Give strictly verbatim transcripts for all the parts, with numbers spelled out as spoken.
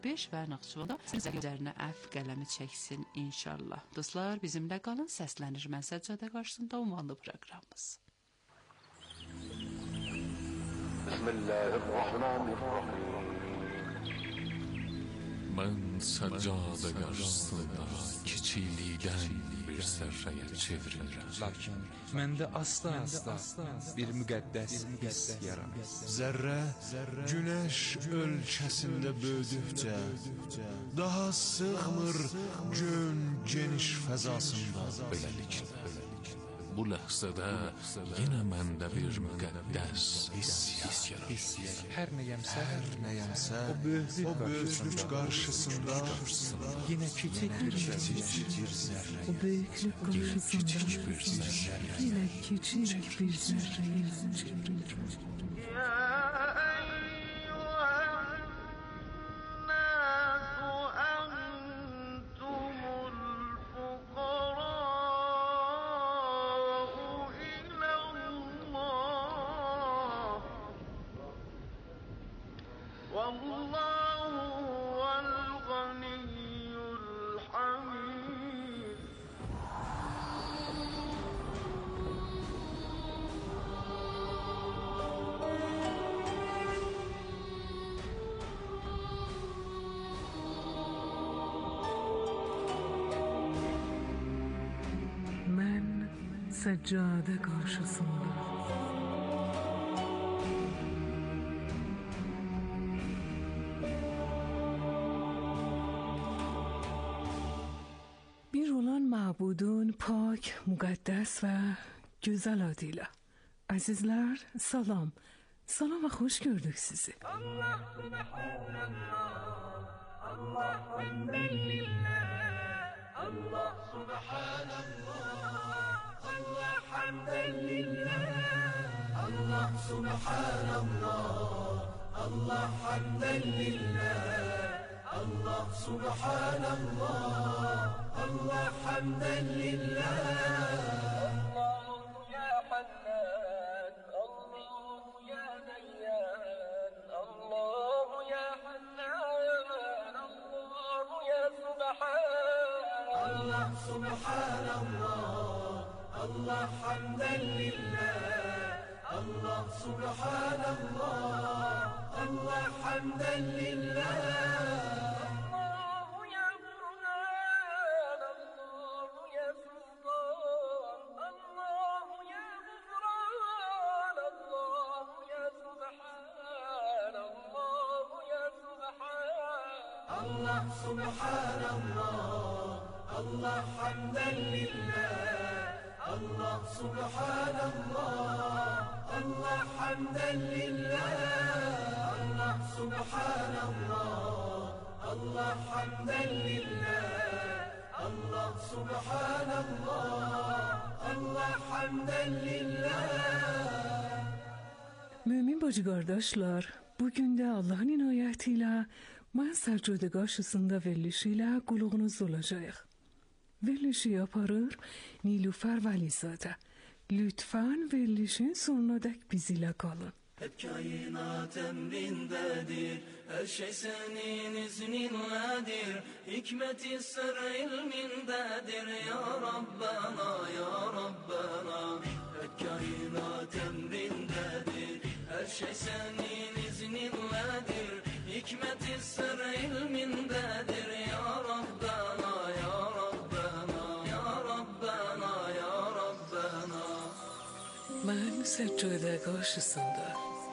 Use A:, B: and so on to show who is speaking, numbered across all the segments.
A: beş və Naxçıvanda sizin üzərinə əf qələmi çəksin inşallah. Dostlar, bizimlə qalın, səslənir mən Səccadə qarşısında ünvanlı proqramımız.
B: Bismillahirrahmanirrahim.
C: Mən Səccadə qarşısında kiçiklikdən bir zərrəyə çevrilirəm.
D: Lakin məndə asta-asta bir müqəddəs hiss yaranır.
E: Zərrə günəş ölkəsində böyüdükcə daha sığmır gün geniş fəzasında.
C: Beləliklə, bu ləhzədə yenə məndə bir müqəddəs hiss yaranır.
D: Hər nəyəmsə,
E: Nəyəmsə
D: o böyüklük
E: o böyüklük qarşısında
D: yenə kiçik bir
E: zərrə.
F: O büyüklük karşısında yine küçük bir zerreye çevrilir. Seccade karşısında bir olan mabudun pak, mukaddes ve güzel adıyla. Azizler salam, salam ve hoş gördük sizi.
G: Allah subhanallah, Allah hamdülillah, Allah subhanallah. Allah hamden lillah, Allah subhanallah, Allah hamden lillah, Allah subhanallah, Allah hamden lillah. Allah ya Hannan, Allah ya Dayyan, Allah ya Hannan, Allah ya Subhan. Allah subhanallah, Allah hamden lillah, Allah subhanallah, Allah hamden lillah. Allah ya Qur'an, Allah ya Furqan, Allah ya Ghufran, Allah ya Subhan, Allah ya Subhan. Allah subhanallah, Allah hamden lillah, Allah subhanallah, Allah hamden lillah. Allah subhanallah, Allah hamden lillah, Allah subhanallah, Allah hamden lillah.
F: Mümin bacı kardeşler, bugün de Allah'ın inayetiyle mən Səccade qarşısında verilişiyle qulluğunuz olacağıq. Verilişi yaparır Nilüfer Vəlizade. Lütfen verilişin sonuna dek bizimle kalın.
G: Hep kainat emrindedir, her şey senin izninledir, hikmeti sır ilmindedir ya Rabbana, ya Rabbana. Hep kainat emrindedir, her şey senin izninledir, hikmeti sır ilmindedir ya Rabbana, ya Rabbana, ya Rabbana, ya Rabbana.
F: Mən Səccade qarşısında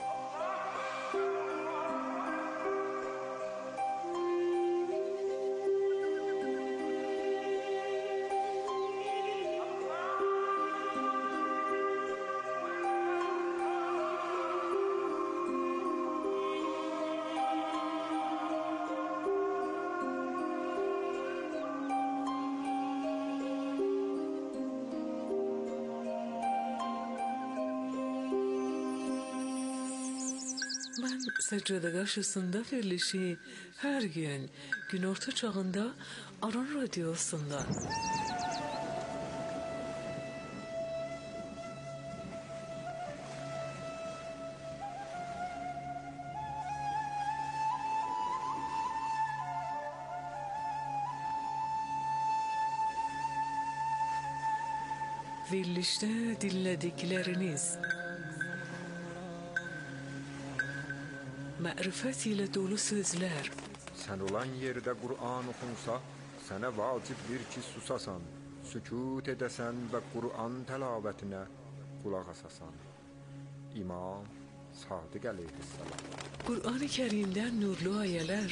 F: Səccade qarşısında verilişi hər gün günorta çağında Aran Radiosu'nda Verilişte dinledikleriniz marifet ile dolu sözler.
B: Sen olan yerde Kur'an okunsa, sana vacibdir ki susasan, sükut edesen ve Kur'an telavetine kulak asasan. İmam Sadık Aleyhisselam.
F: Kur'an-ı Kerim'den nurlu ayeler.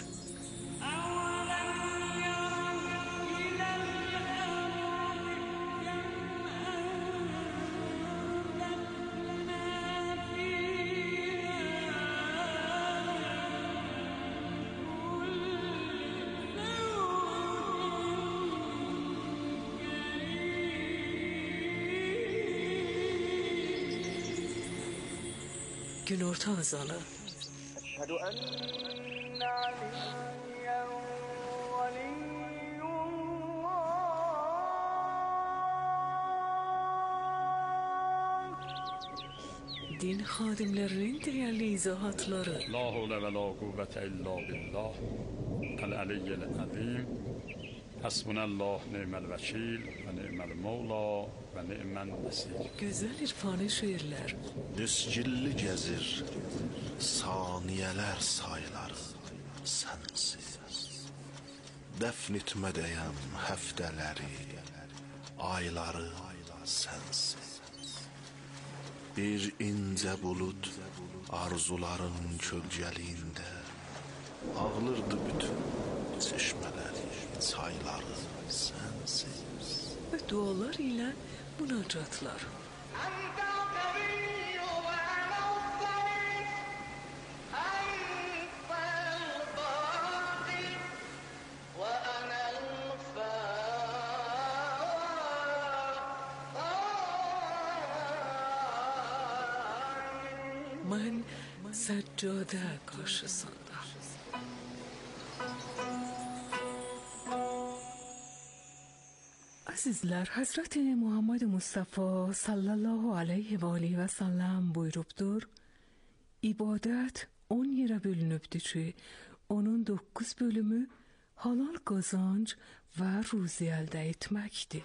F: Günorta azalı.
G: أشهد أن عليا ولي الله.
F: Din xadimlərinin değerli izahatları.
H: La havle ve la kuvvete illa billah. El-aliyyil azim. Hasbunallah ni'mel vekil ve ni'mel mevla ve ni'mel nesir.
F: Güzel irfani şiirler.
E: Düzgilli gezir, saniyeler sayıları sensiz. Dəfn etmədəyəm həftələri, ayları sensiz. Bir incə bulut arzuların kölgəliyində ağlırdı bütün çeşmələri, çayları sensiz.
F: Ve dualar ile münacatlar. Ben seccade karşısında. Azizler, Hazreti Muhammed Mustafa sallallahu aleyhi ve aleyhi ve sellem buyurubdur. İbadet on yere bölünübdür ki, onun dokuz bölümü halal kazanç ve ruzi elde etmektir.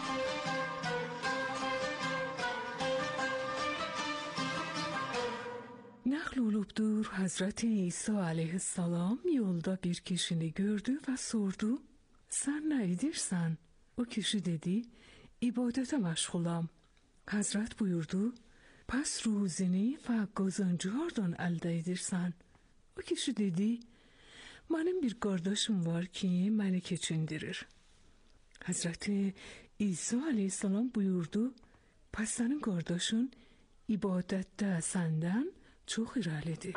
F: Nakl olubdur, Hazreti İsa aleyhisselam yolda bir kişini gördü ve sordu, sen ne edirsen? O kişi dedi, ibadete meşgulam. Hazret buyurdu, pes ruzini ve kazancı hardan elde edirsen? O kişi dedi, benim bir kardeşim var ki beni keçindirir. Hazreti İsa aleyhisselam buyurdu, pes senin kardeşin ibadette senden çok irəlidir.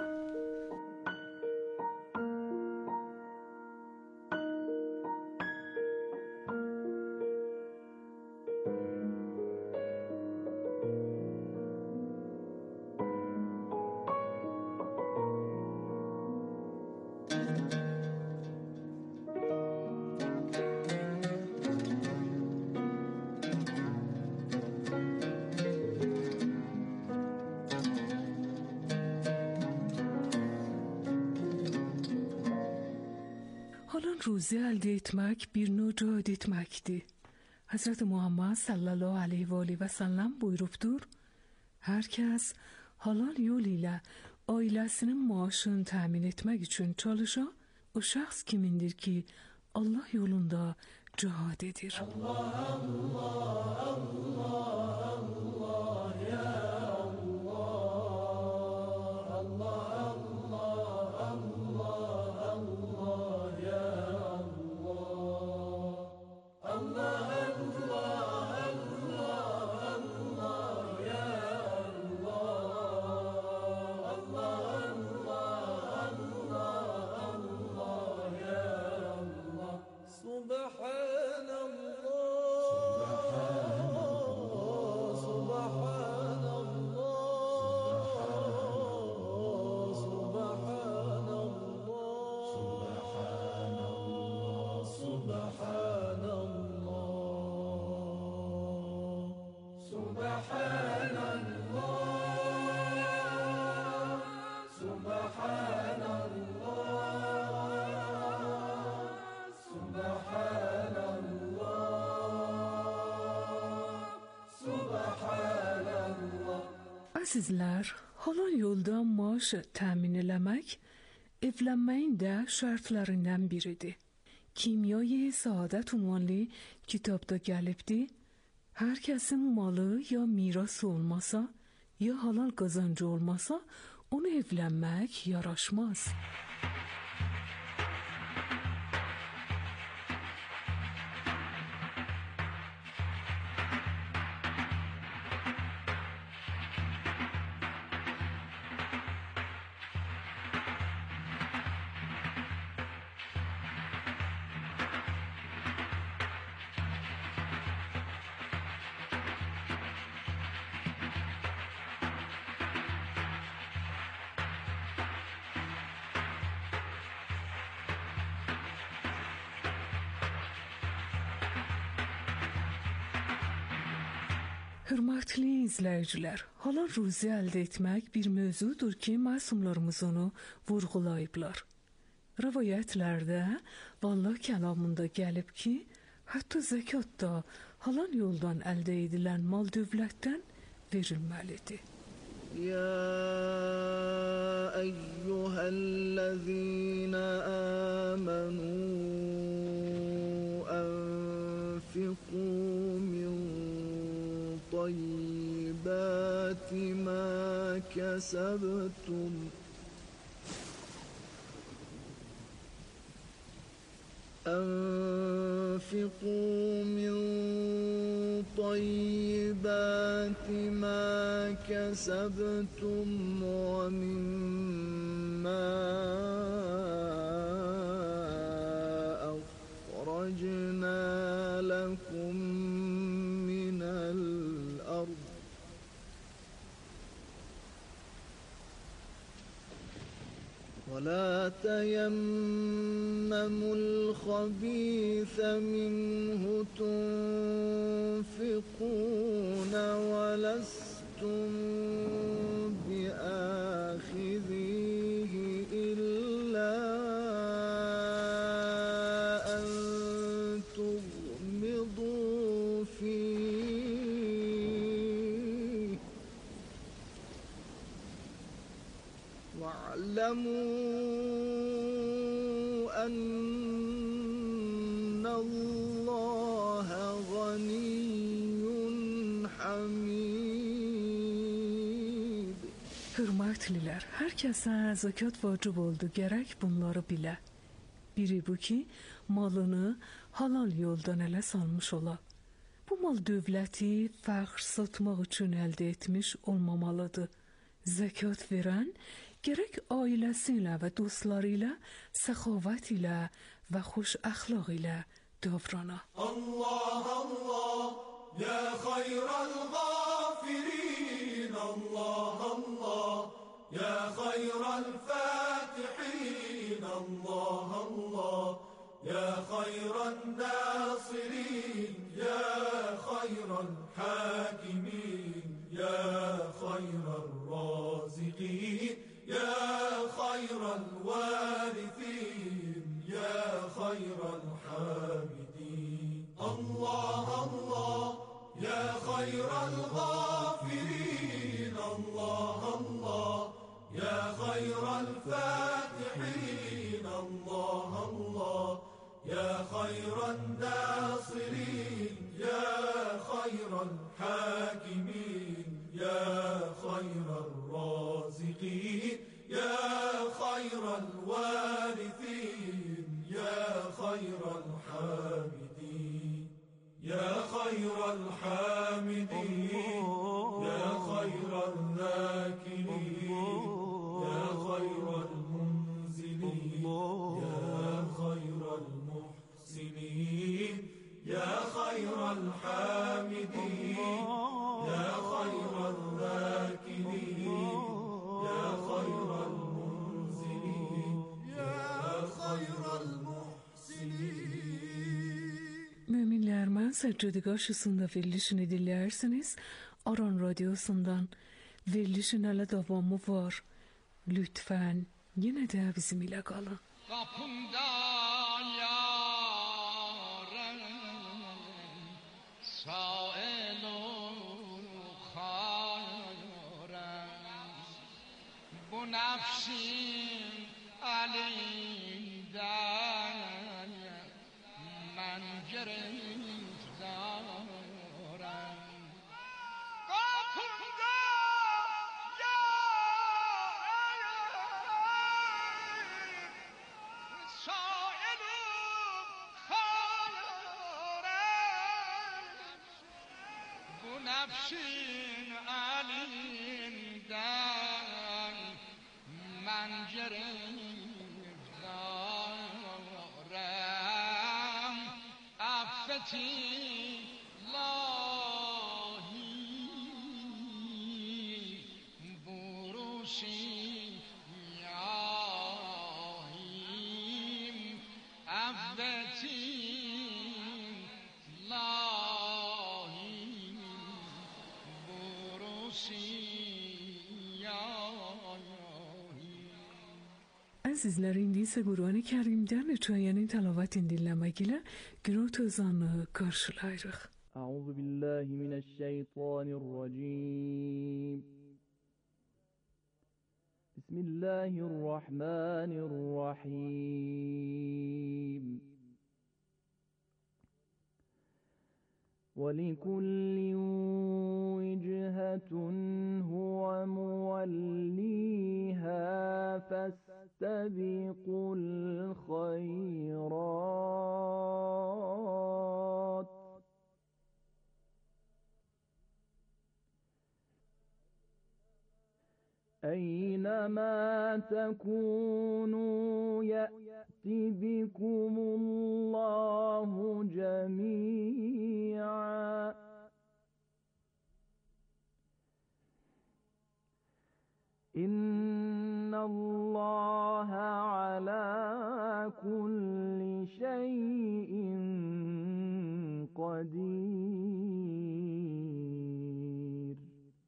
F: Halal ruzi elde etmek bir nöcad etmektir. Hazreti Muhammed sallallahu aleyhi ve aleyhi ve sellem buyurubdur. Herkes halal yol ile ailesinin maaşını temin etmek için çalışa, o şahs kimindir ki Allah yolunda cihad edir. Allah, Allah, Allah, Allah, ya
G: سبحان الله
F: Əzizlər, halal yolda maaş təmin eləmək evlənməyin də şərtlərindən biridir. Kimyayı Saadət ünvanlı kitabda gəlibdi. Hər kəsin malı ya miras olmasa, ya halal qazancı olmasa, onu evlənmək yaraşmaz. Hörmətli izləyicilər, halal ruzi əldə etmək bir mövzudur ki, məsumlarımız onu vurğulayıblar. Rəvayətlərdə və Allah kəlamında gəlib ki, hətta zəkat da halal yoldan əldə edilən mal dövlətdən verilməlidir.
G: Ya eyyuhəl-ləzīnə əmənu ənfiqū min طيبات ما كسبتم أنفقوا من طيبات ما كسبتم ومما أخرجنا لكم ولا تيمموا الخبيث منه تنفقون ولستم بآخذيه إلا أن تغمضوا فيه واعلموا أن الله غني حميد.
F: Hörmətlilər, hər kəsə zəkat vacib oldu, gərək bunları bilə. Biri bu ki, malını halal yoldan ələ salmış ola. Bu mal dövləti fəxr satmaq üçün əldə etmiş olmamalıdır. Zəkat verən gərək ailəsi ilə və dostları ilə səxavət ilə və xoş əxlaq ilə davrana.
I: Allah Allah ya xayral ghafirin, Allah Allah ya xayral fatihin, Allah Allah ya xayran nasirin, ya xayral hakimin, ya xayral razıqin, يا خير الوارثين يا خير الحامدين. الله الله يا خير الغافرين، الله الله يا خير الفاتحين، الله الله يا خير الناصرين، يا خير الحاكمين، يا خير الرازقين، يا خير الوارثين، يا خير الحامدين، يا خير الحامدين، يا خير الذاكرين، يا خير المنزلين، يا خير المحسنين، يا خير الحامدين، يا خير الذاكرين، يا خير المنزلين، يا خير المحسنين.
F: Müminler, mən Səccədə qarşısında verilişini dinləyirsiniz. Aran Radyosu'ndan verilişin hələ davamı var. Lütfen yine de bizim ile kalın.
I: Kapımdan yarın sael ol xarem
G: نفس علیدن من گرفتارم قطنده یا سائل خارم بو نفس علیدن من گرفتارم عفتی لاهی بروسی یاهیم عفتی لاهی بروسی
F: Azizler, indi ise Kur'an-ı Kerim'den çayanın talavatını dinlemeyle Gürot Özan'ı karşılayırıq.
J: أعوذ بالله من الشيطان الرجيم بسم الله الرحمن الرحيم ولكل وجهة هو موليها فاستبقوا الخيرات أينما تكونوا يأت بكم الله جميعا إن الله على كل شيء قدير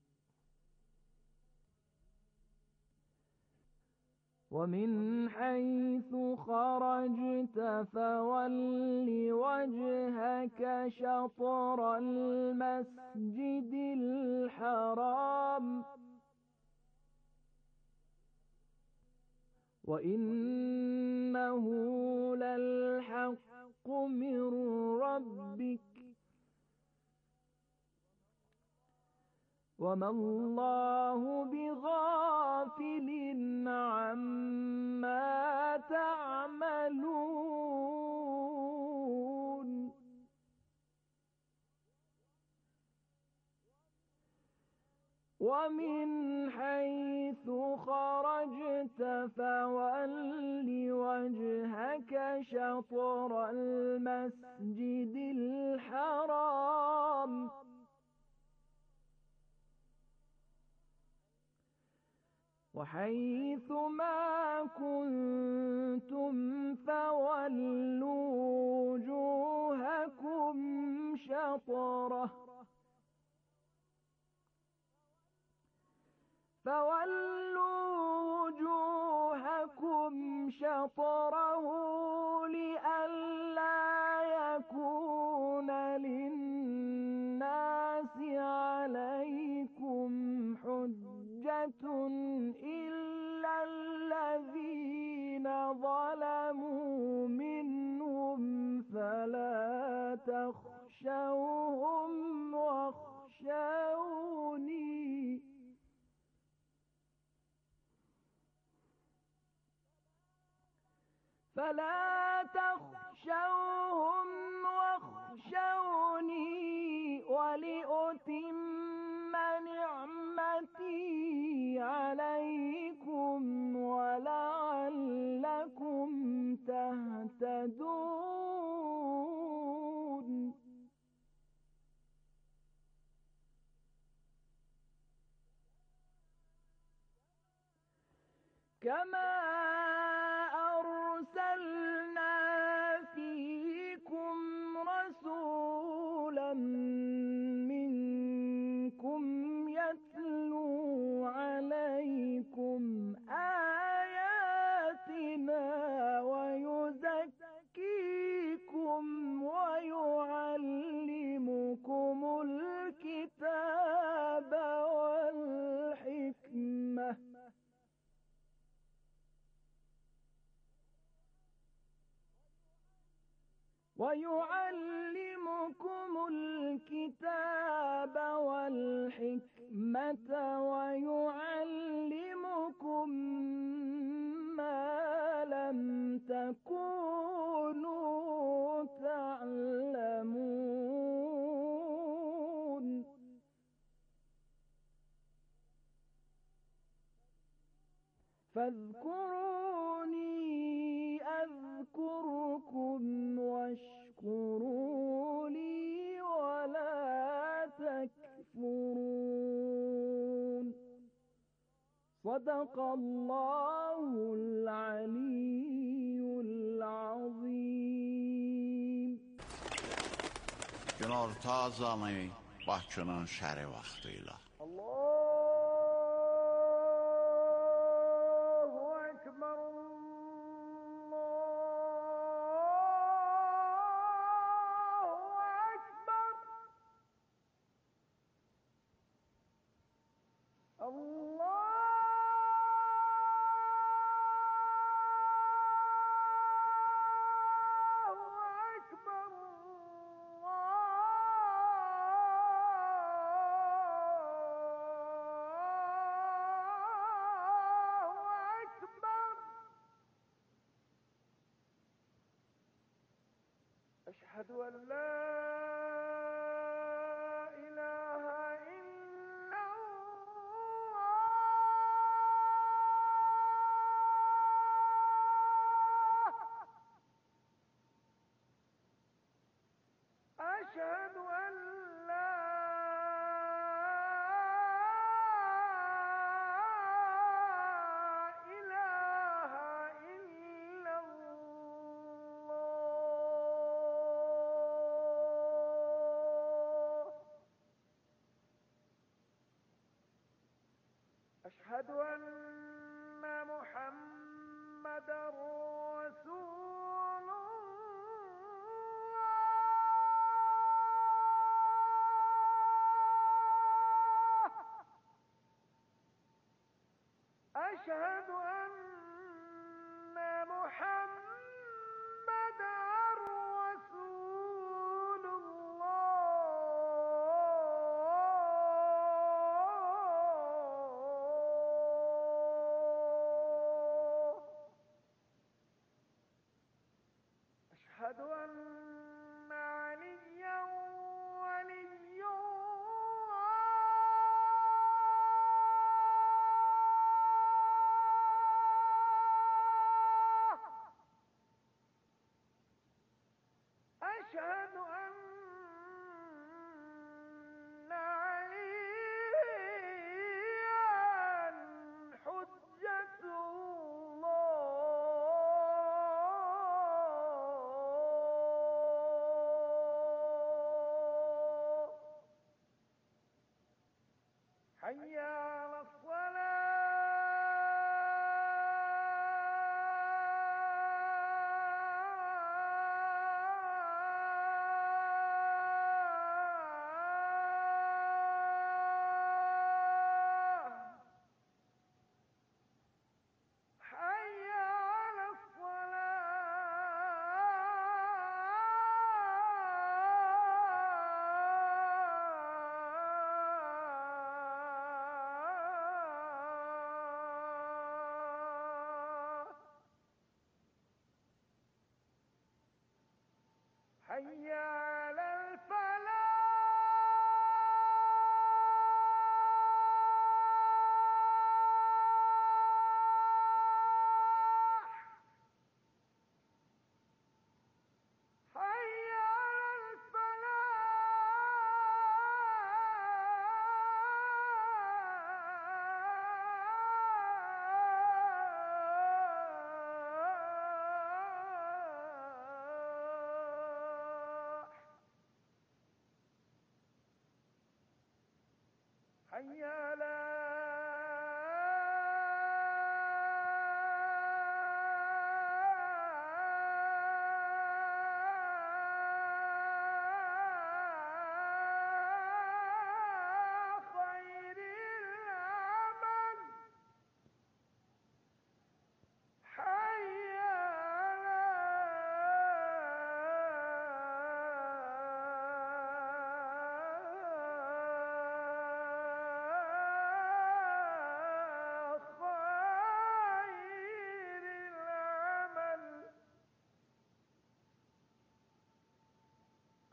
J: ومن حيث خرجت فول وجهك شطر المسجد الحرام وإنه للحق من ربك وما الله بغافل عما تعملون ومن حيث خرجت فول وجهك شطر المسجد الحرام وحيث ما كنتم فولوا وجوهكم شطره فولوا وجوهكم شطره لئلا يكون للناس عليكم حجة إلا الذين ظلموا منهم فلا تخشوهم واخشوني فلا تخشوهم واخشوني ولأتم نعمتي عليكم ولعلكم تهتدون كما أرسلنا فيكم رسولا منكم يتلو عليكم آياتنا ويزكيكم ويعلمكم الكتاب والحكمة ويعلمكم الكتاب والحكمة ويعلمكم ما لم تكونوا تعلمون فاذكروني أذكركم واشكروا لي ولا تكفرون صدق الله العلي العظيم.
K: Günorta azanı Bakının şəri vaxtıyla.
J: Allahu Ekber, Allahu Ekber, Allah. أشهد أن لا إله إلا الله. أشهد أن لا إله إلا الله. أشهد أن محمدًا رسول الله. أشهد أن محمدًا رسول الله. أشهد أن عليًّا ولي الله. أشهد أن عليًّا حجة الله. حي على الصلاة. حي على الصلاة. حي على الفلاح. حي على الفلاح. حي على خير العمل. حي على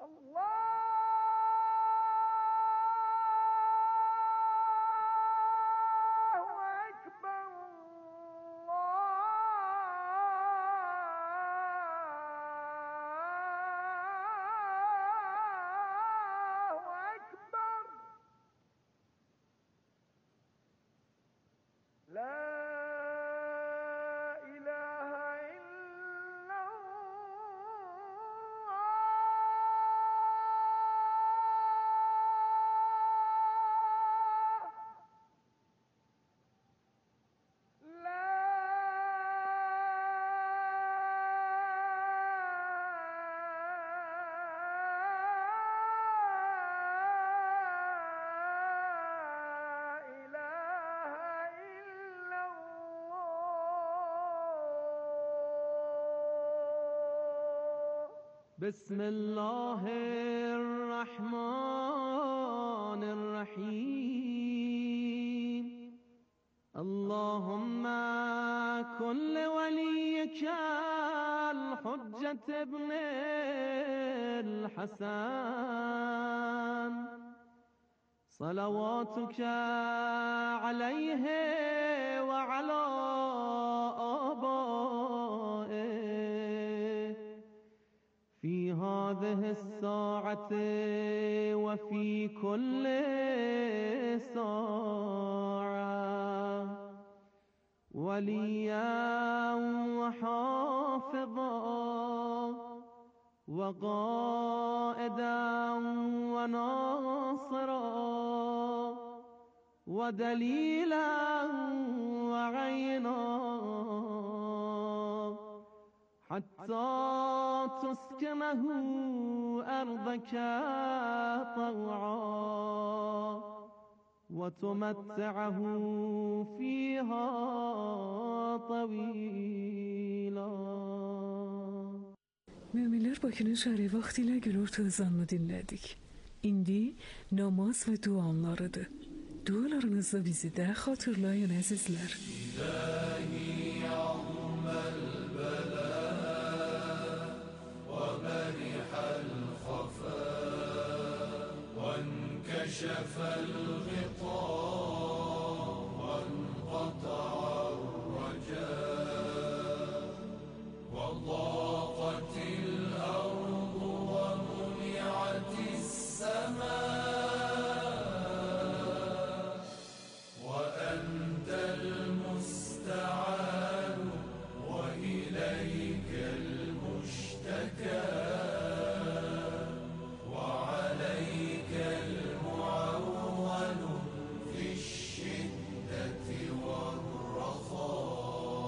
L: بسم الله الرحمن الرحيم اللهم كن لوليك الحجة ابن الحسن صلواتك عليه وعلى آبائه في هذه الساعة وفي كل ساعة وليا وحافظا وقائدا وناصرا ودليلا وعينا حتى تسكنه أرضك طوعا وتمتعه فيها طويلا.
F: Müminler Bakı'nın şerif vaxtilə gülür tığzanını dinlədik. İndi namaz və duanlarıdır. Dualarınızda bizi də xatırlayın əzizlər. İlahi ya'mal bala və berihal khafa və inkəşəfəl ghita və inqata'ar raja وضاقت الأرض ومنعت السماء وأنت المستعان وإليك المشتكى وعليك المعول في الشدة والرخاء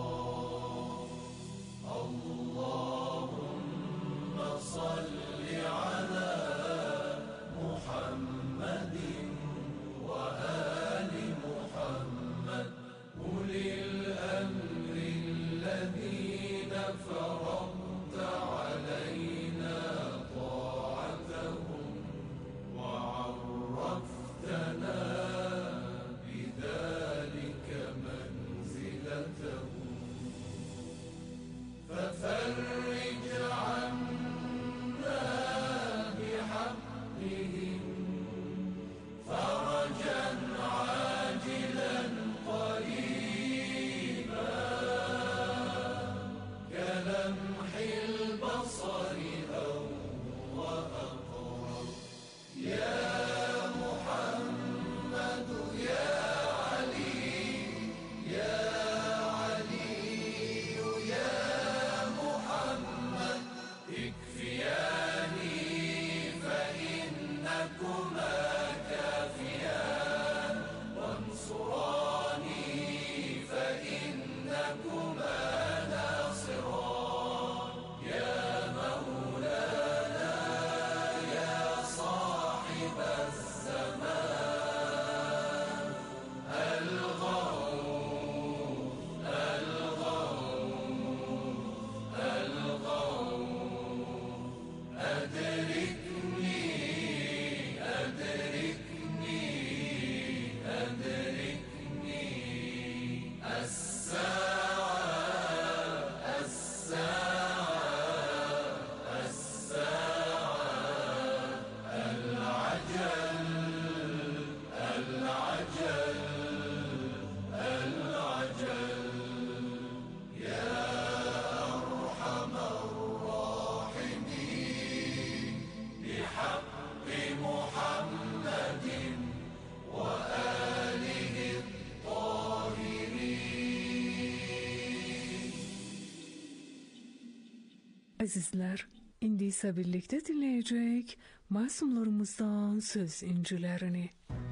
F: اللهم صل على محمد وآل محمد أولي الأمر الذين فرضت علينا طاعتهم وعرفتنا بذلك منزلتهم ففرج عنا Əzizlər, indi isə birlikdə dinləyəcək məsumlarımızdan söz incilərini.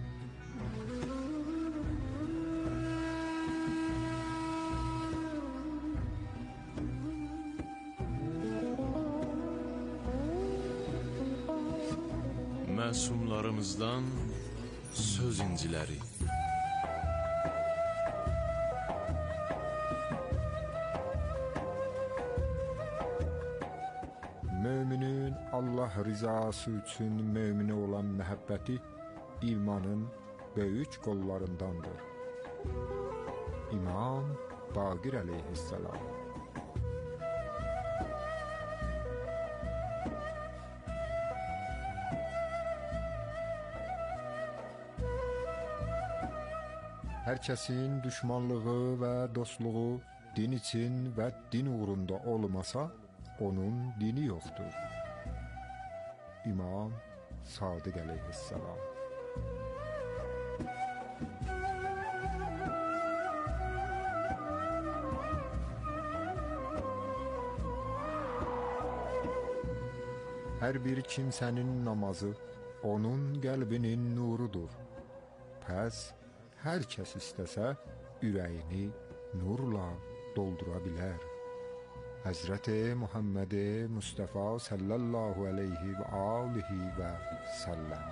C: Məsumlarımızdan söz inciləri.
B: Müminin Allah rızası üçün möminə olan məhəbbəti imanın böyük qollarındandır. İmam Baqir əleyhissalam. Hər kəsin düşmanlığı və dostluğu din üçün və din uğrunda olmasa, onun dini yoxdur. İmam Sadiq əleyhissalam. Hər bir kimsənin namazı onun qəlbinin nurudur. Pəs hər kəs istəsə ürəyini nurla doldura bilər. Həzrəti Muhammed Mustafa sallallahu aleyhi və alihi və səlləm.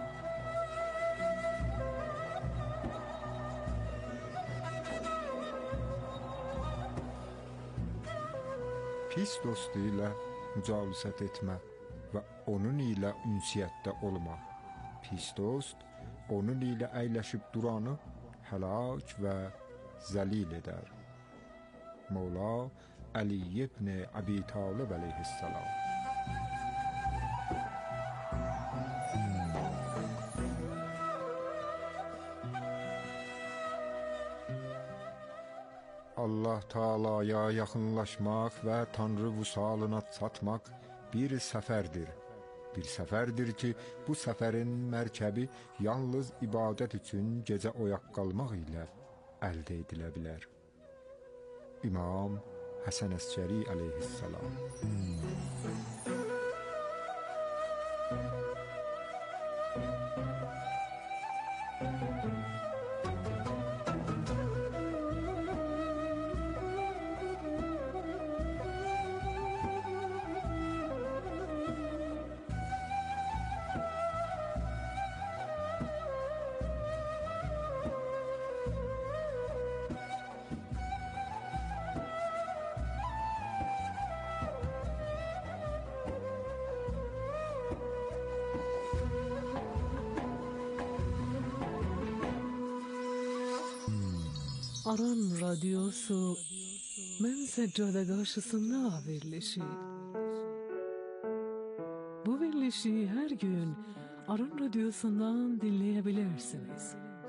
B: Pis dostu ilə mücalisət etmə və onun ilə ünsiyyətdə olma. Pis dost onun ilə əyləşib duranı həlak və zəlil edər. Mevla Ali ibn Abi Talib əleyhissalam. Allah Taala'ya yaxınlaşmaq və Tanrı vüsalına çatmaq bir səfərdir. Bir səfərdir ki, bu səfərin mərkəbi yalnız ibadət üçün gecə oyaq qalmaq ilə əldə edilə bilər. İmam Həsən Əskəri əleyhissalam.
F: Aran Radyosu Mən Səccada qarşısında verilişi. Bu verilişi hər gün Aran Radyosu'ndan dinleyebilirsiniz.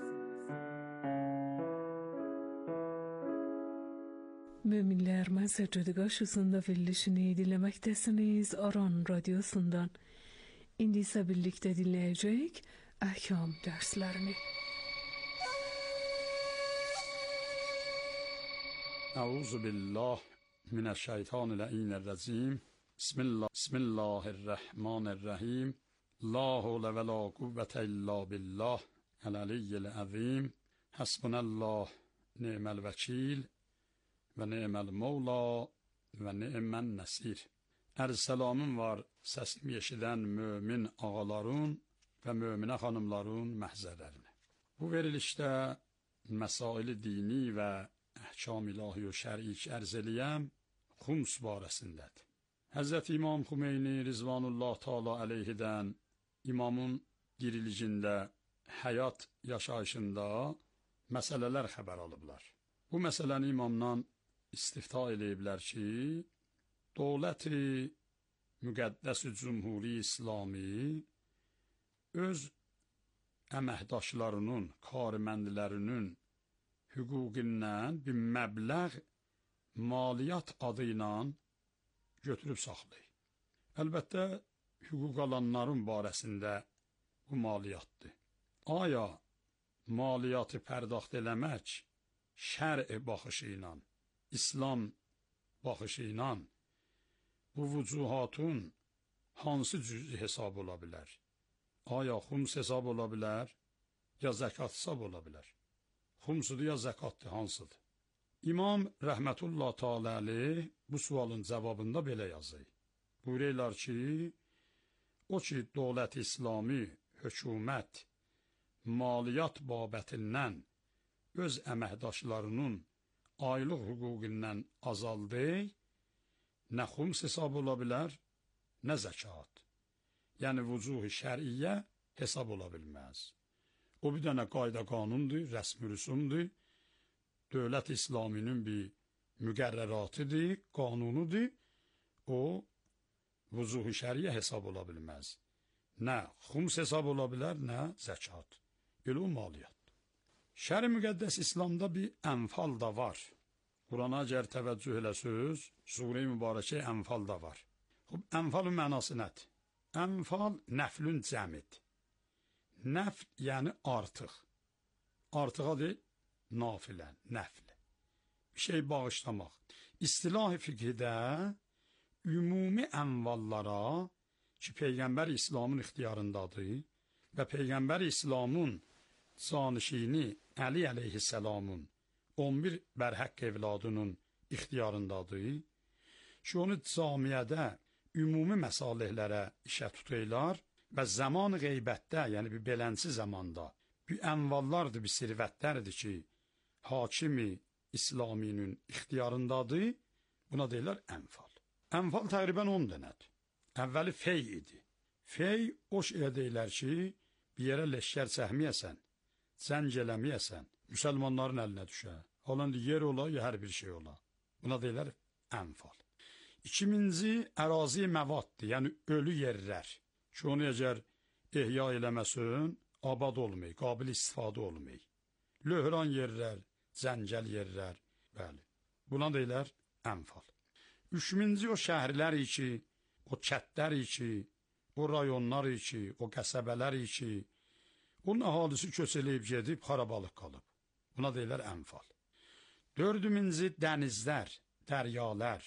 F: Müminler Mən Səccada qarşısında verilişini dinləməkdəsiniz Aran Radyosu'ndan. İndi isə birlikdə dinləyəcək əhkam dərslərini.
H: اعوذ بالله من الشیطان اللعین الرجیم بسم الله بسم الله الرحمن الرحیم لا حول ولا قوة الا بالله العلی العظیم حسبنا الله نعم الوکیل و نعم المولا و نعم النصیر. Ərz salamım var səsimi eşidən mömin ağaların və möminə xanımların məhzərlərini. Bu verilişdə məsaili dini və əhkam ilahi və şər'i ərz eləyəm xums barəsindədir. Həzrət İmam Xümeyni Rizvanullah Taala əleyhidən imamın dirilicində, həyat yaşayışında məsələlər xəbər alıblar. Bu məsələni imamdan istifta eləyiblər ki, dövlət-i müqəddəs-i cümhuri İslami öz əməkdaşlarının, kariməndlərinin hüquqindən bir məbləğ maliyyat adı ilə götürüb saxlayır. Əlbəttə, hüquq alanların barəsində bu maliyyatdır. Aya maliyyatı pərdaxt eləmək şər-i baxışı ilə, İslam baxışı ilə bu vücuhatın hansı cüz'i hesab ola bilər? Aya xums hesab ola bilər, ya zəkat hesab ola bilər? Xumsudur ya zəkatdır, hansıdır? İmam rəhmətullah teala aleyh bu sualın cavabında belə yazır. Buyururlar ki, o ki dövlət İslami hökumət maliyyat babətindən öz əməkdaşlarının aylıq hüquqindən azaldı, nə xums hesab ola bilər, nə zəkat. Yəni vücuh-i şər'iyyə hesab ola bilməz. O bir dənə qayda qanundur, rəsmi rüsumdur, dövlət İslaminin bir müqərrəratıdır, qanunudur, o vücuh-i şər'iyyə hesab ola bilməz. Nə xums hesab ola bilər, nə zəkat. Elə o maliyyat. Şər-i müqəddəs İslamda bir ənfal da var. Qurana əgər təvəccüh eləsəz, Sure-i Mübarəkə ənfal da var. Xub, ənfalın mənası nədir? Ənfal nəflün cəmid. Nəfl yəni artıq. Artığa deyil, nafilən, nəfl. Bir şey bağışlamaq. İstilah-ı fiqhdə ümumi ənvallara ki, Peyğəmbər İslamın ixtiyarındadır və Peyğəmbər İslamın canişini Əli əleyhisselamın on bir bərhəq evladının ixtiyarındadır ki, onu camiyyədə ümumi məsalihlərə işə tutuylar və zaman qeybətdə, yəni bir belənsi zamanda bir ənvallardır, bir sirvətlərdir ki, hakimi İslaminin ixtiyarındadır, buna deyirlər ənfal. Ənfal təqribən on dənədir. Əvvəli fey idi. Fey o şeyə deyilər ki, bir yerə leşkər çəkməyəsən, zəng eləməyəsən, müsəlmanların əlinə düşə. Olan yer ola, ya hər bir şey ola. Buna deyilər ənfal. İkinci, ərazi məvaddır, yəni ölü yerlər. Ki, onu əgər ehya eləməsin, abad olmayı, qabil istifadə olmayı. Löhran yerlər, zəncəl yerlər, bəli. Buna deyilər ənfal. Üçüncü, o şəhərlər ki, o kətlər ki, o rayonlar ki, o qəsəbələr ki, onun əhalisi köç eləyib gedib, xarabalıq qalıb. Buna deyilər ənfal. Dördüncü, dənizlər, dəryalar,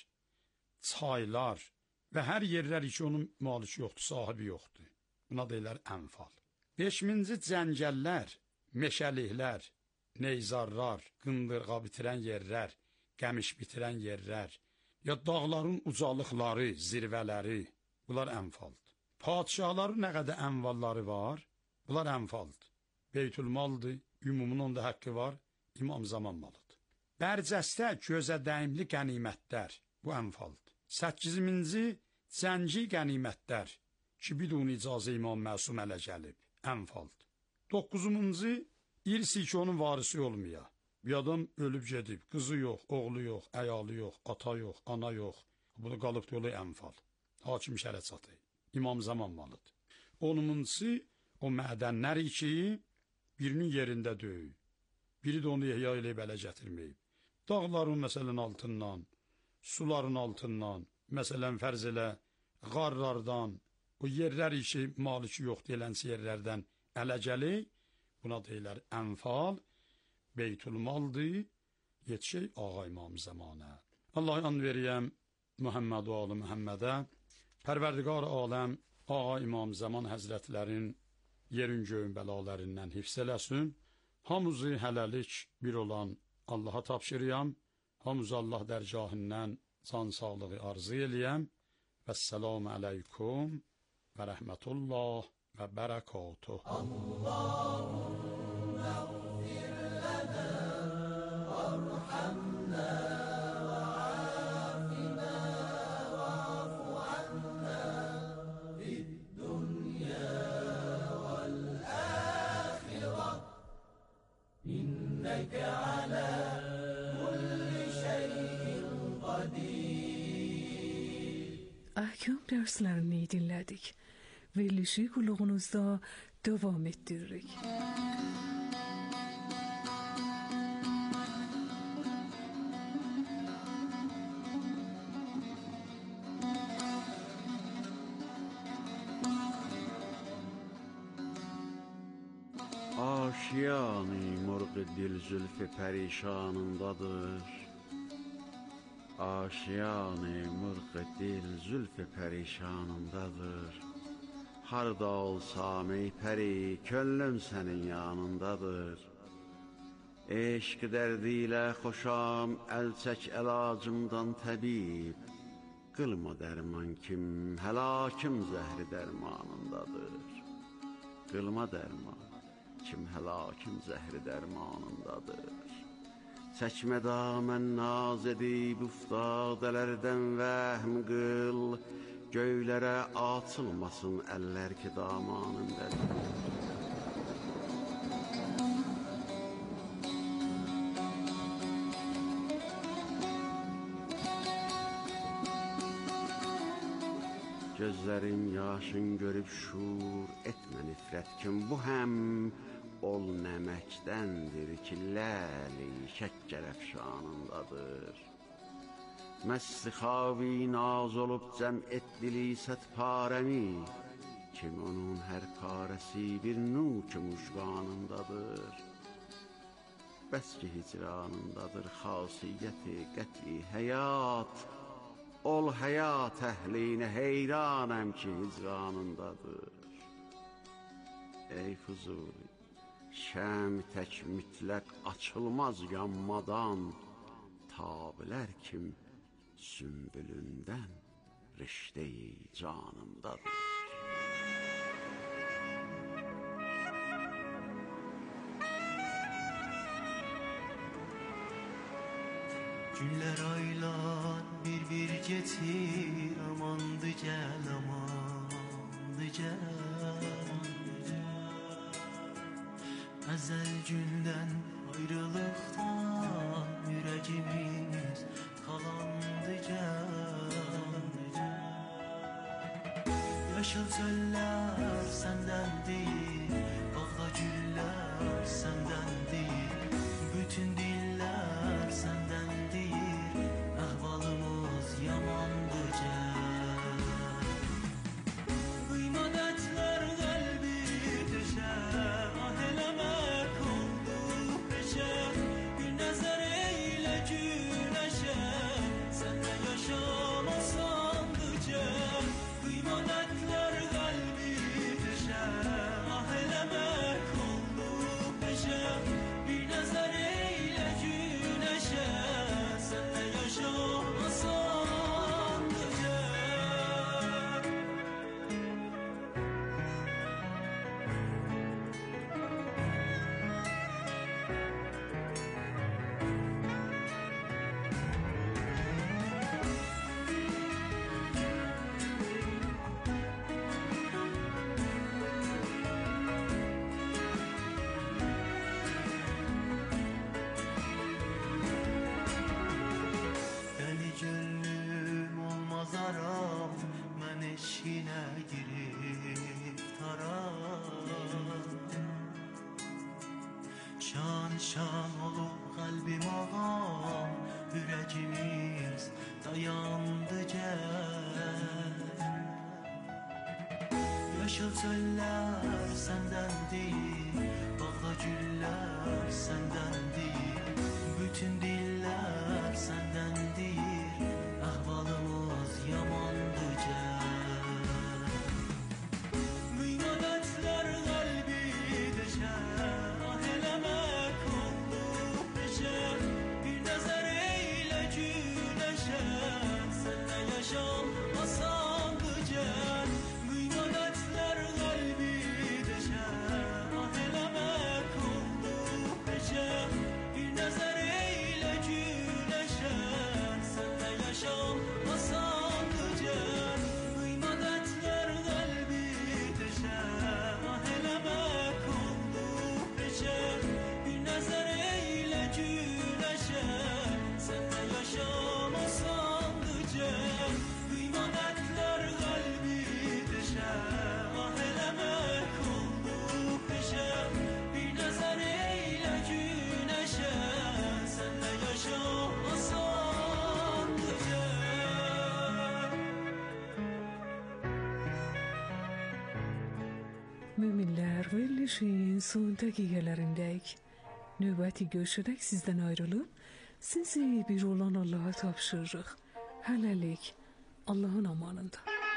H: çaylar və hər yerlər ki, onun maliki yoxdur, sahibi yoxdur. Buna deyilər ənfal. Beşinci, cəngəllər, meşəliklər, neyzarlar, qındırğa bitirən yerlər, qəmiş bitirən yerlər, ya dağların ucalıqları, zirvələri, bunlar ənfaldır. Padişahların nə qədər ənvalları var, bunlar ənfaldır. Beytülmaldır, ümumun onda haqqı var, imam zaman malıdır. Bərcəstə gözə dəyimli qənimətlər, bu ənfaldır. Səkkizinci, cəngi qənimətlər ki, bidun icazə imam məsum ələ gəlib, ənfaldır. Doqquzuncu, irsi ki, onun varisi olmaya. Bir adam ölüb gedib, qızı yox, oğlu yox, əyalı yox, ata yox, ana yox. Bunu qalıb dolu ənfal. Hakim şərə çatı, imam zaman malıdır. Onuncu, o mədənlər ki, birinin yerində döyü. Biri də onu ehya eləyib ələ gətirməyib. Dağların məsələn altından, suların altından, məsələn fərz elə, qarlardan, o yerlər ki, maliki yox deyilənsi yerlərdən ələ gələk, buna deyilər ənfal, beytülmaldır, yetişək ağa imam zamanə. Allah an veriyəm Muhammed və alı Muhammedə, Pərverdigar aləm, ağa imam zaman həzrətlərin yerin göyün bəlalarından hifz eləsin. Hamızı hələlik bir olan Allaha tapşırıyam. Hamızı Allah dərgahından can sağlığı arzu eləyəm. Vəssalamu aleykum və rəhmətullah və bərəkatuh. Allahümme ğfir lənə vərhamnə və afina və afu annə fid-dünya vəl-əxirə innəkə alə kulli şeyin qadir.
F: Ahkam derslerini dinledik. Verilişi kulağınızda devam ettirdik.
M: Aşiyan-ı murq dil zülfü perişanındadır. aşiyan-ı mırq dil zülf pərişanındadır. Harda olsam ey pəri, könlüm sənin yanındadır. Eşq dərdilə xoşam, əl çək əlacımdan təbib. Qılma dərman kim, həlakim zəhri dərmanındadır. Qılma dərman kim, həlakim zəhri dərmanındadır. Çəkmə damən naz edib üftadələrdən vəhm qıl. Göylərə açılmasın əllər ki damanındadır. Gözlərim yaşın görüb şur etmə nifrət kim bu həm ol nəməkdəndir ki ləli şəkkər əfşanındadır. Məst-i xavi naz olub cəm etdili sət parəmi kim onun hər parəsi bir nuk muşqanındadır. Bəs ki hicranındadır xasiyyəti qəti həyat. Ol həyat əhlinə heyranəm ki hicranındadır. Ey Füzuli, şəm tək mütləq açılmaz yanmadan, tabilər kim sümbülündən riştəyi canımdadır.
N: Günlər aylar bir-bir geçir, amandı gəl, amandı gəl. Əzəl gündən ayrılıqdan ürəyimiz qalandı gəl. Yaşıl çöllər səndəndir, bağda güllər səndəndir, bütün dillər səndəndir, əhvalımız yamandı gəl. Qıymadətlər qəlbi düşər, ah eləmək oldu peşər, bir nəzər eylə güləşə, sənlə yaşamasandı gəl. Qıymadətlər qəlbi düşər, ah eləmək oldu peşər, bir nəzər eylə güləşə, sənlə yaşamasandı gəl. Dəli gönlüm olmaz aram, mən eşkinə giriftaram. Şan şan olub qəlbim ağam, ürəyimiz dayandı gəl. Yaşıl çöllər səndəndir, bağda güllər səndəndir, bütün dillər səndəndir, əhvalımız yamandı gəl. Qıymadətlər qəlbi düşər, ah eləmək oldu peşər, bir nəzər eylə güləşər, sənlə yaşamasandı gəl. Qıymadətlər qəlbi düşər, ah eləmək oldu peşər, bir nəzər eylə güləşər, sənlə yaşamasandı gəl. Qıymadətlər qəlbi düşər, ah eləmək oldu peşər, bir nəzər eylə güləşər, sənlə yaşamasandı gəl. Qıymadətlər qəlbi düşər, ah eləmək oldu peşər, bir nəzər eylə güləşər, sənlə yaşamasandı gəl.
F: Müminler verilişin son dakikalarındayız. Nöbeti görüşerek sizden ayrılıp Sizi bir olan Allah'a tapşırırıq. Hələlik Allahın amanında.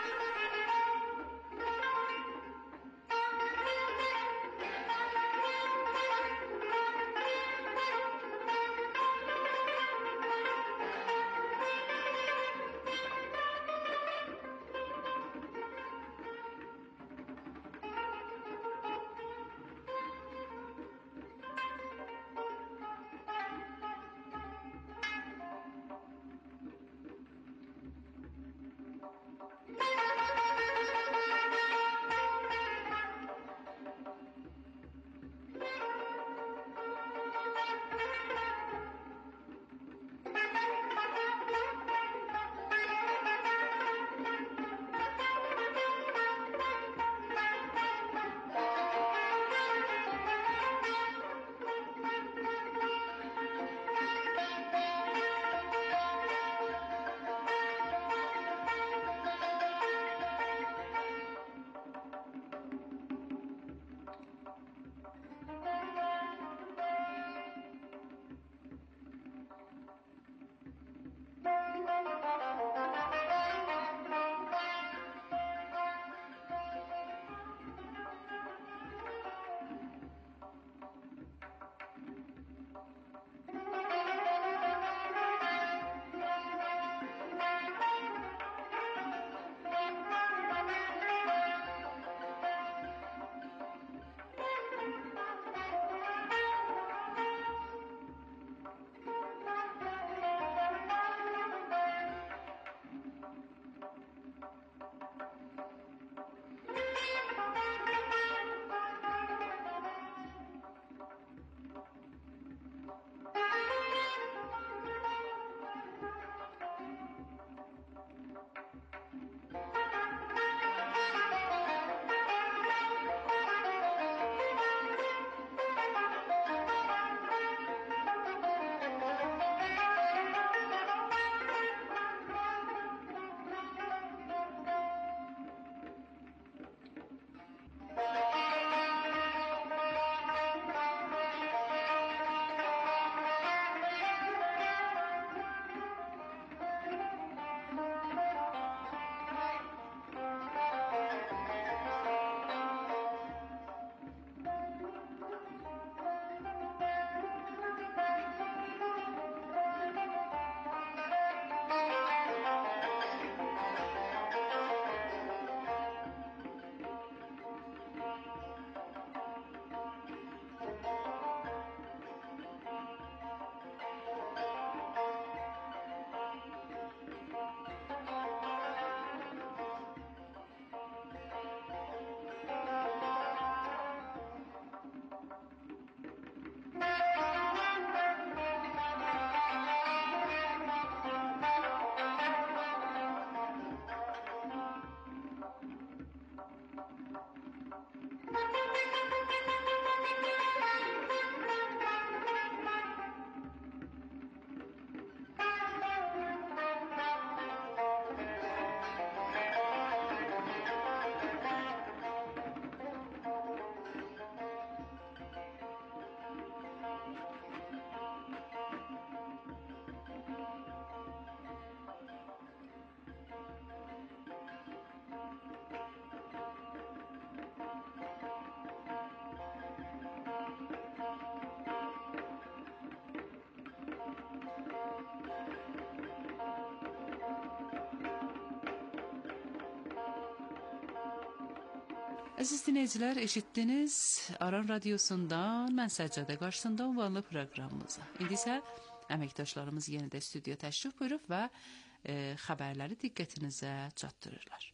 A: Əziz dinləyicilər, eşitdiniz Aran Radiosundan Mən Səccadə qarşısında ünvanlı proqramımızı. İndi isə əməkdaşlarımız yenə də studiya təşrif buyurub və e, xəbərləri diqqətinizə çatdırırlar.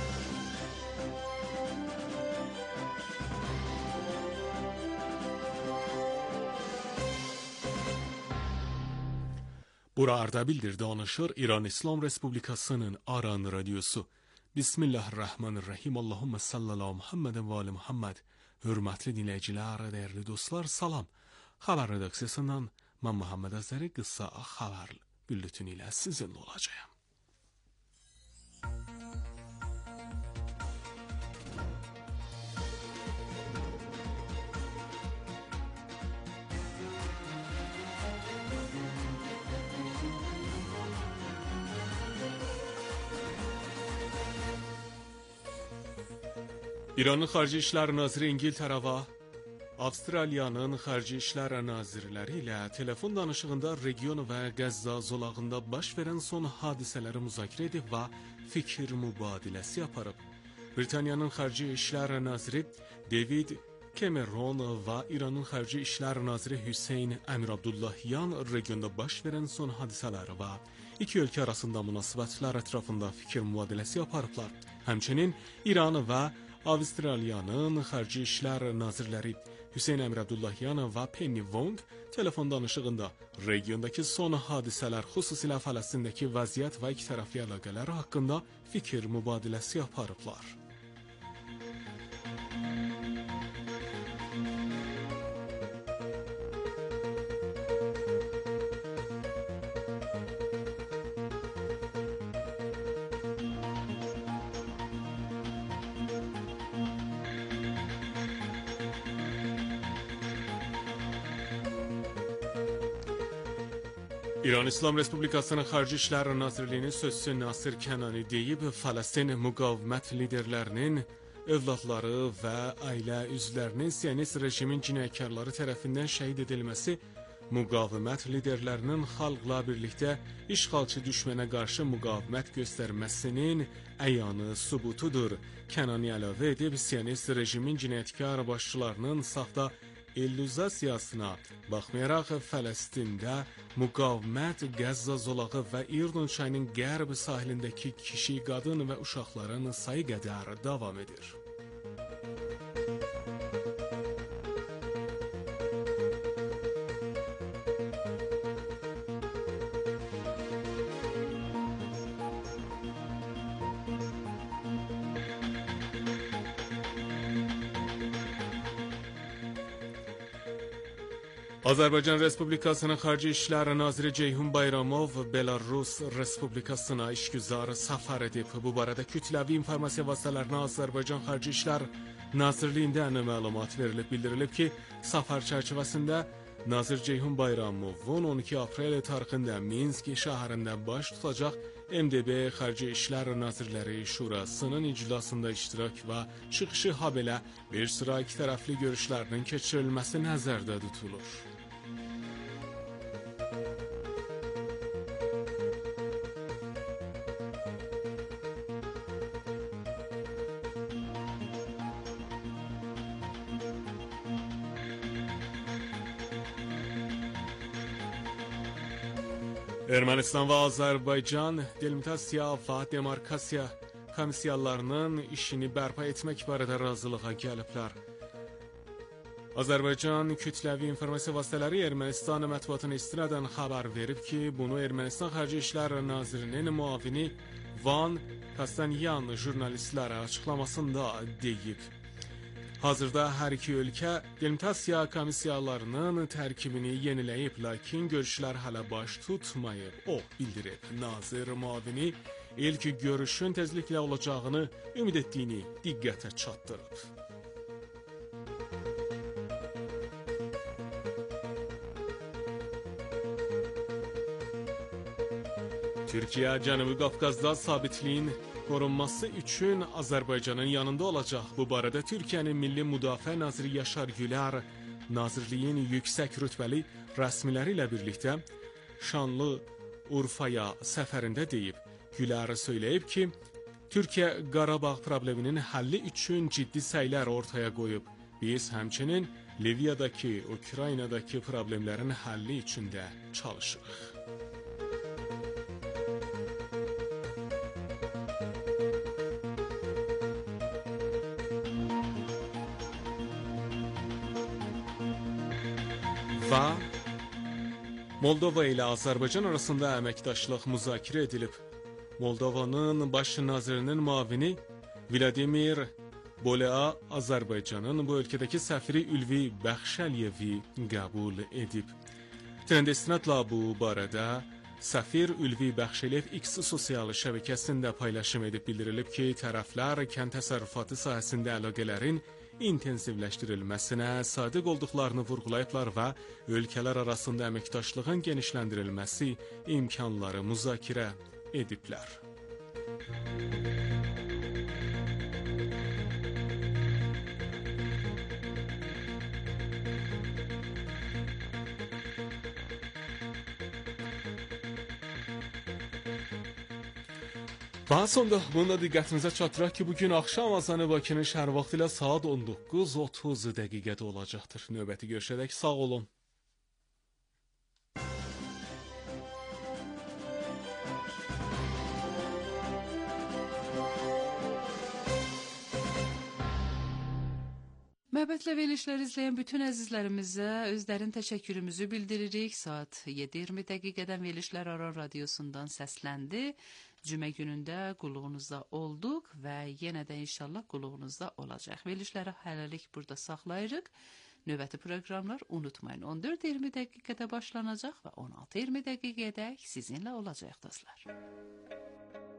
O: Bura Ardabildir danışır İran İslam Respublikasının Aran Radiosu. Bismillahirrahmanirrahim. Allahümme salli ala Muhammedin ve ali Muhammed. Hürmetli dinleyiciler, değerli dostlar, salam. Xəbər redaksiyasından mən Muhammed Əzəri qısa xəbər bülletini ilə sizinle olacağım. İranın Xarici İşlər Naziri İngiltərə və Avstraliyanın Xarici İşlər Nazirləri ilə telefon danışığında region və Qəzza zolağında baş verən son hadisələri müzakirə edib və fikir mübadiləsi aparıb. Britaniyanın Xarici İşlər Naziri David Cameron və İranın Xarici İşlər Naziri Hüseyn Əmir Abdullahyan regionda baş verən son hadisələri və iki ölkə arasında münasibətlər ətrafında fikir mübadiləsi aparıblar. Həmçinin İran və Avstraliyanın Xarici İşlər Nazirləri Hüseyn Əmir Abdullahyan və Penny Wong telefon danışığında regiondakı son hadisələr, xüsusilə Fələstindəki vəziyyət və ikitərəfli əlaqələr haqqında fikir mübadiləsi aparıblar. İran İslam Respublikasının Xarici İşlər Nazirliyinin sözçüsü Nasir Kənani deyib, Fələstin müqavimət liderlərinin övladları və ailə üzvlərinin Siyonist rejimin cinayətkarları tərəfindən şəhid edilməsi müqavimət liderlərinin xalqla birlikdə işğalçı düşmənə qarşı müqavimət göstərməsinin əyanı sübutudur. Kənani əlavə edib, Siyonist rejimin cinayətkar başçılarının saxta illüzasiyasına baxmayaraq Fələstində müqavimət Qəzza zolağı və İrdun çayının qərb sahilindəki kişi, qadın və uşaqların sayı qədər davam edir. Azərbaycan Respublikasının Xarici İşlər Naziri Ceyhun Bayramov Belarus Respublikasına işgüzar səfər edib. Bu barədə kütləvi informasiya vasitələrinə Azərbaycan Xarici İşlər Nazirliyindən məlumat verilib. Bildirilib ki, səfər çərçivəsində Nazir Ceyhun Bayramovun on iki aprel tarixində Minsk şəhərində baş tutacaq M D B Xarici İşlər Nazirləri Şurasının iclasında iştirak və çıxışı habelə bir sıra ikitərəfli görüşlərinin keçirilməsi nəzərdə tutulur. Ermənistan və Azərbaycan delimitasiya və demarkasiya komissiyalarının işini bərpa etmək barədə razılığa gəliblər. Azərbaycan kütləvi informasiya vasitələri Ermənistan mətbuatına istinadən xəbər verib ki, bunu Ermənistan Xarici İşlər Nazirinin müavini Van Kastanyan jurnalistlərə açıqlamasında deyib. Hazırda hər iki ölkə delimitasiya komissiyalarının tərkibini yeniləyib, lakin görüşlər hələ baş tutmayıb. O bildirib. Nazir müavini ilk görüşün tezliklə olacağını ümid etdiyini diqqətə çatdırıb. Türkiyə Cənubi Qafqazda sabitliyin qorunması üçün Azərbaycanın yanında olacaq. Bu barədə Türkiyənin Milli Müdafiə Naziri Yaşar Gülər, Nazirliyin yüksək rütbəli rəsmiləri ilə birlikdə Şanlı Urfaya səfərində deyib. Gülər söyləyib ki, Türkiyə Qarabağ probleminin həlli üçün ciddi səylər ortaya qoyub. Biz həmçinin Liviyadakı, Ukraynadakı problemlərin həlli üçün də çalışırıq. Və Moldova ilə Azərbaycan arasında əməkdaşlıq müzakirə edilib. Moldovanın baş nazirinin müavini Vladimir Bolea Azərbaycanın bu ölkədəki səfiri Ülvi Bəxşəliyevi qəbul edib. Trendestinatla bu barədə səfir Ülvi Bəxşəliyev X sosial şəbəkəsində paylaşım edib. Bildirilib ki, tərəflər kənd təsərrüfatı sahəsində əlaqələrin intensivləşdirilməsinə sadiq olduqlarını vurğulayıblar və ölkələr arasında əməkdaşlığın genişləndirilməsi imkanları müzakirə ediblər. Daha sonra bunda diqqətinizə çatdıraq ki, bugün axşam azanı Bakının şəhər vaxtı ilə saat on doqquz otuz dəqiqədə olacaqdır. Növbəti görüşədək sağ olun.
A: Məbədlə verilişləri izləyən bütün əzizlərimizə özlərin təşəkkürümüzü bildiririk. Saat yeddi iyirmi dəqiqədən verilişlər Aran radiosundan səsləndi. Cümə günündə qulluğunuzda olduq və yenə də inşallah qulluğunuzda olacaq. Verilişləri hələlik burada saxlayırıq. Növbəti proqramlar unutmayın on dörd iyirmi dəqiqədə başlanacaq və on altı iyirmi dəqiqədə sizinlə olacaq dostlar.